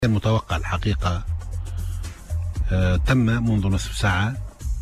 كان متوقع الحقيقة. تم منذ نصف ساعة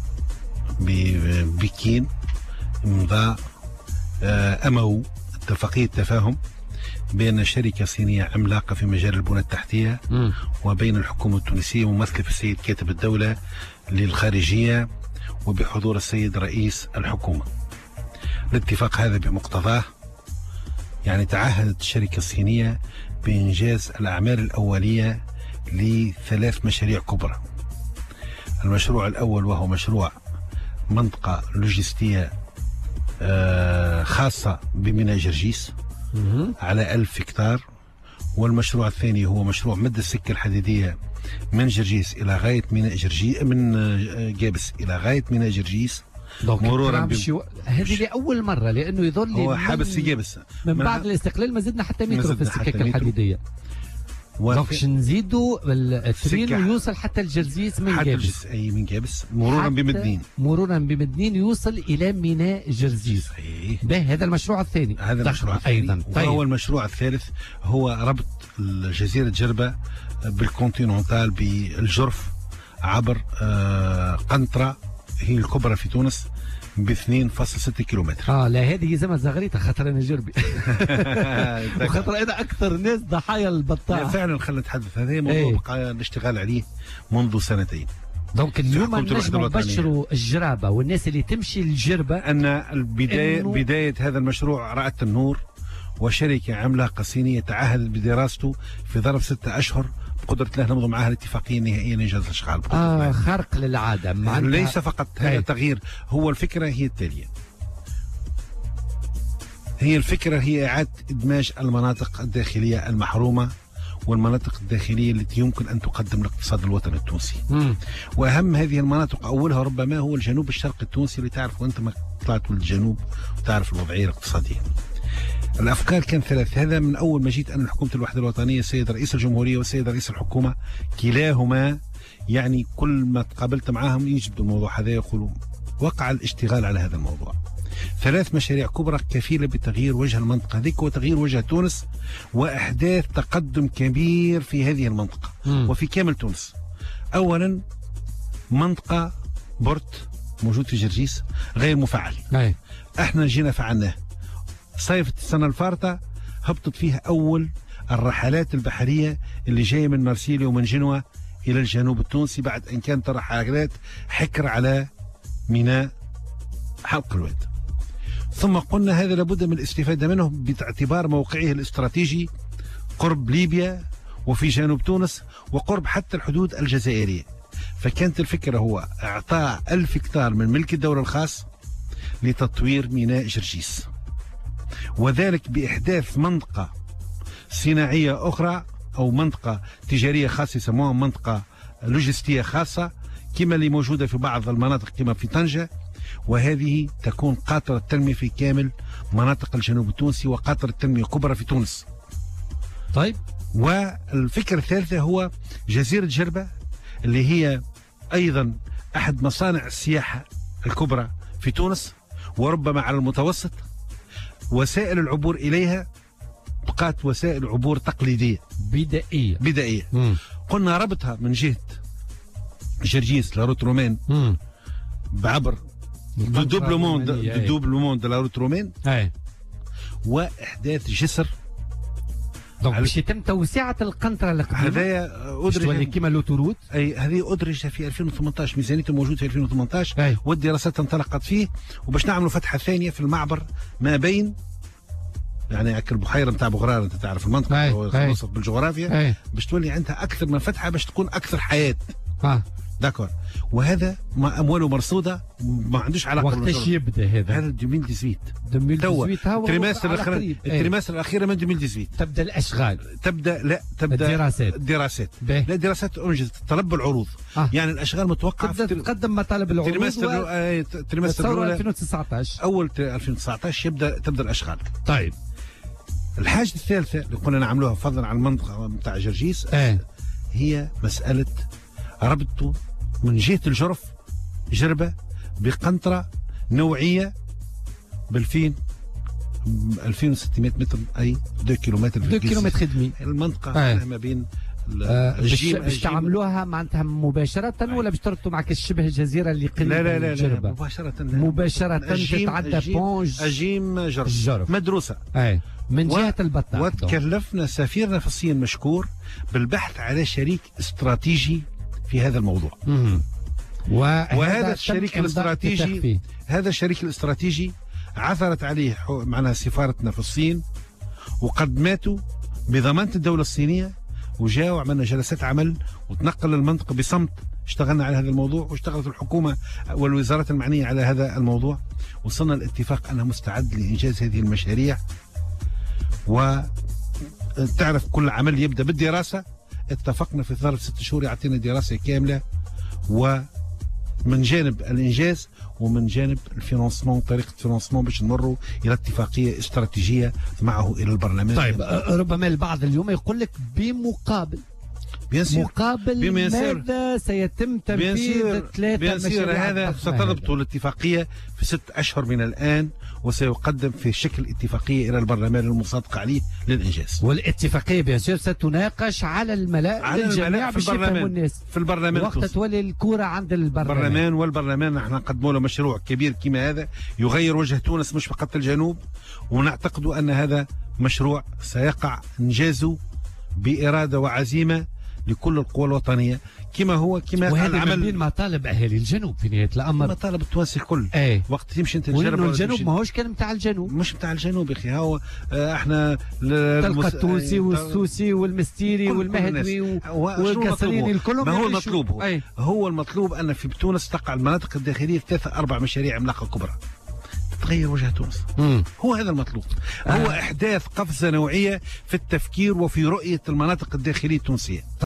ببكين امضاء أمو اتفاقية تفاهم بين شركة صينية عملاقة في مجال البنى التحتية وبين الحكومة التونسية وممثل في السيد كاتب الدولة للخارجية وبحضور السيد رئيس الحكومة. الاتفاق هذا بمقتضاه يعني تعهدت الشركة الصينية بإنجاز الأعمال الأولية لثلاث مشاريع كبرى. المشروع الأول وهو مشروع منطقة لوجستية خاصة بميناء جرجيس على 1000 هكتار، والمشروع الثاني هو مشروع مد السكة الحديدية من جرجيس إلى غاية ميناء جرجيس، من جابس إلى غاية ميناء جرجيس مرورا هذه لأول مرة، لأنه يظل هو حابس في جابس من بعد الاستقلال ما زدنا حتى مترو في السكك الحديدية. دونك نزيدوا الترين ويوصل حتى الجرزيس من جابس، اي من جابس مرورا بمدنين يوصل الى ميناء جرزيس. ده هذا المشروع الثاني. هذا المشروع ايضا. وهو المشروع الثالث هو ربط جزيرة جربة بالكونتيننتال بالجرف عبر قنطرة هي الكبرى في تونس ب 2.6 كيلومتر. لا هذه زمن زغريتها خاطر انا جربي وخاطر انا اكثر ناس ضحايا البطاح. فعلا خلينا نتحدث، هذا موضوع بقى الاشتغال عليه منذ سنتين. دونك اليوم نجموا نبشروا الجرابه والناس اللي تمشي الجربه ان بدايه هذا المشروع رأت النور، وشركه عملاقه صينيه تعهدت بدراسته في ظرف 6 أشهر بقدرة الله نمضوا معها الاتفاقية النهائية لإنجاز الأشغال. خارق للعادة. ليس فقط هذا تغيير، هو الفكرة هي التالية. هي الفكرة هي إعادة إدماج المناطق الداخلية المحرومة والمناطق الداخلية التي يمكن أن تقدم الاقتصاد الوطني التونسي. وأهم هذه المناطق أولها ربما هو الجنوب الشرقي التونسي، اللي تعرف وأنت ما طلعت للجنوب وتعرف الوضعية الاقتصادية. الأفكار كان ثلاث. هذا من أول ما جيت أنا حكومة الوحدة الوطنية، السيد رئيس الجمهورية والسيد رئيس الحكومة كلاهما يعني كل ما تقابلت معهم يجبدوا الموضوع هذا، يقولوا وقع الاشتغال على هذا الموضوع. 3 مشاريع كبرى كفيلة بتغيير وجه المنطقة هذيك وتغيير وجه تونس وإحداث تقدم كبير في هذه المنطقة وفي كامل تونس. أولا منطقة بورت موجود في جرجيس غير مفعل. احنا جينا فعلناه صيف السنة الفارطة، هبطت فيها أول الرحلات البحرية اللي جاية من مرسيليا ومن جنوة إلى الجنوب التونسي، بعد أن كانت الرحلات حكر على ميناء حلق الواد. ثم قلنا هذا لابد من الاستفادة منه باعتبار موقعه الاستراتيجي قرب ليبيا وفي جنوب تونس وقرب حتى الحدود الجزائرية. فكانت الفكرة هو إعطاء 1000 هكتار من ملك الدولة الخاص لتطوير ميناء جرجيس، وذلك بإحداث منطقة صناعية أخرى أو منطقة تجارية خاصة يسموها منطقة لوجستية خاصة كما اللي موجودة في بعض المناطق كما في طنجة، وهذه تكون قاطرة تنمية في كامل مناطق الجنوب التونسي وقاطرة تنمية كبرى في تونس. طيب، والفكرة الثالثة هو جزيرة جربة اللي هي أيضا أحد مصانع السياحة الكبرى في تونس وربما على المتوسط. وسائل العبور إليها بقات وسائل عبور تقليدية بدائية. قلنا ربطها من جهة جرجيس لاروت رومان بعبر دوبلومون دو لاروت رومان، وإحداث جسر. دونك باش يتم توسعة القنطرة القديمة هذايا أدرج كما لوتوروت. هذه أدرج في 2018، ميزانيته موجود في 2018 والدراسات انطلقت فيه، وباش نعملوا فتحة ثانية في المعبر ما بين يعني البحيرة نتاع بغرار، انت تعرف المنطقة خلصت بالجغرافيا، باش تولي عندها أكثر من فتحة باش تكون أكثر حياة. داكور. وهذا ما أمواله مرصودة ما عندوش علاقة. وقتاش يبدا هذا؟ هذا 2018 التريمستر الأخيرة من 2018 تبدأ الأشغال، تبدأ الدراسات. لا دراسات أنجزت، طلب العروض. يعني الأشغال متوقعة تقدم مطالب العروض. التريمستر الأولى 2019 أول 2019 تبدأ الأشغال. طيب، الحاجة الثالثة اللي كنا نعملوها فضلا عن المنطقة متاع جرجيس هي مسألة ربطه من جهة الجرف جربة بقنطرة نوعية ب 2600 متر، أي 2 كيلومتر خدمي. المنطقة ما بين باش تعملوها معناتها مباشرة ولا باش تربطوا معك الشبه الجزيرة اللي قريبة؟ لا مباشرة تتعدى بونج أجيم جرف مدروسة من جهة البطاقة. وتكلفنا سفيرنا في الصين مشكور بالبحث على شريك استراتيجي في هذا الموضوع. وهذا الشريك الاستراتيجي عثرت عليه معنا سفارتنا في الصين وقدمته بضمانة الدولة الصينية، وجاء وعملنا جلسات عمل وتنقل المنطقة بصمت. اشتغلنا على هذا الموضوع واشتغلت الحكومة والوزارات المعنية على هذا الموضوع. وصلنا الاتفاق أنا مستعد لإنجاز هذه المشاريع. وتعرف كل عمل يبدأ بالدراسة، اتفقنا في ظرف 6 شهور يعطينا دراسة كاملة، ومن جانب الإنجاز ومن جانب الفينانسمون، طريقة الفينانسمون باش نمروا إلى اتفاقية استراتيجية معه إلى البرلمان. طيب ربما البعض اليوم يقول لك بمقابل ماذا سيتم تنفيذ 3 مشاريع؟ هذا ستضبط الاتفاقية في 6 أشهر من الآن، وسيقدم في شكل اتفاقية إلى البرلمان المصادق عليه للإنجاز. والاتفاقية بيان ستناقش على الملأ للجميع باش يفهموا الناس في البرلمان وقت تولي الكرة عند البرلمان. والبرلمان نحن نقدموا له مشروع كبير كما هذا يغير وجه تونس مش فقط الجنوب، ونعتقد أن هذا مشروع سيقع إنجازه بإرادة وعزيمة لكل القوى الوطنية كما وهذا من بين مطالب اهالي الجنوب في نهايه الامر، مطالب التوانسه الكل. وقت تمشي انت تجرب الجنوب ماهوش كان نتاع الجنوب، مش نتاع الجنوب يا اخي. هو احنا تلقى التونسي والسوسي والمستيري والمهدوي والقصريني الكل. ما هو المطلوب هو المطلوب ان في تونس تقع المناطق الداخليه 3-4 مشاريع عملاقه كبرى تغير وجه تونس. هو هذا المطلوب. هو احداث قفزه نوعيه في التفكير وفي رؤيه المناطق الداخليه التونسيه.